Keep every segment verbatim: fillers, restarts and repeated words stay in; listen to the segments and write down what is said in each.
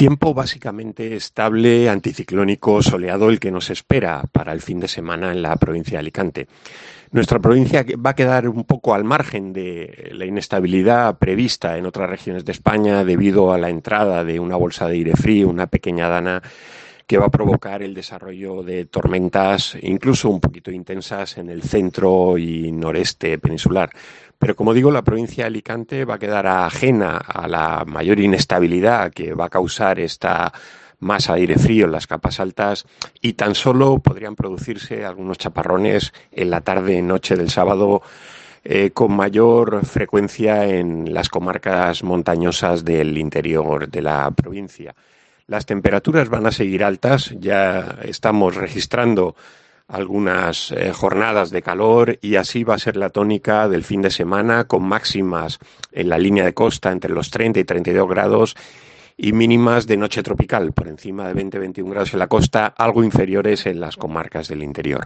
Tiempo básicamente estable, anticiclónico, soleado, el que nos espera para el fin de semana en la provincia de Alicante. Nuestra provincia va a quedar un poco al margen de la inestabilidad prevista en otras regiones de España debido a la entrada de una bolsa de aire frío, una pequeña dana que va a provocar el desarrollo de tormentas incluso un poquito intensas en el centro y noreste peninsular. Pero como digo, la provincia de Alicante va a quedar ajena a la mayor inestabilidad que va a causar esta masa de aire frío en las capas altas y tan solo podrían producirse algunos chaparrones en la tarde y noche del sábado eh, con mayor frecuencia en las comarcas montañosas del interior de la provincia. Las temperaturas van a seguir altas, ya estamos registrando algunas eh, jornadas de calor y así va a ser la tónica del fin de semana con máximas en la línea de costa entre los treinta y treinta y dos grados y mínimas de noche tropical por encima de veinte a veintiún grados en la costa, algo inferiores en las comarcas del interior.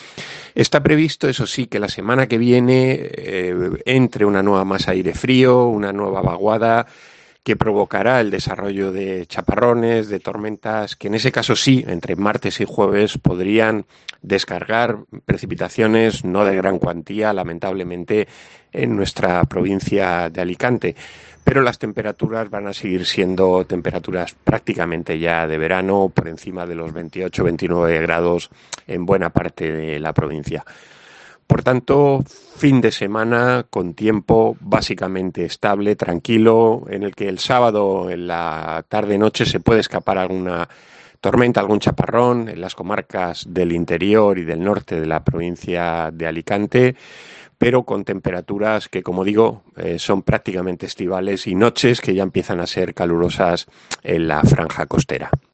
Está previsto, eso sí, que la semana que viene eh, entre una nueva masa de aire frío, una nueva vaguada que provocará el desarrollo de chaparrones, de tormentas, que en ese caso sí, entre martes y jueves, podrían descargar precipitaciones no de gran cuantía, lamentablemente, en nuestra provincia de Alicante. Pero las temperaturas van a seguir siendo temperaturas prácticamente ya de verano, por encima de los veintiocho a veintinueve grados en buena parte de la provincia. Por tanto, fin de semana con tiempo básicamente estable, tranquilo, en el que el sábado en la tarde-noche se puede escapar alguna tormenta, algún chaparrón en las comarcas del interior y del norte de la provincia de Alicante, pero con temperaturas que, como digo, eh, son prácticamente estivales y noches que ya empiezan a ser calurosas en la franja costera.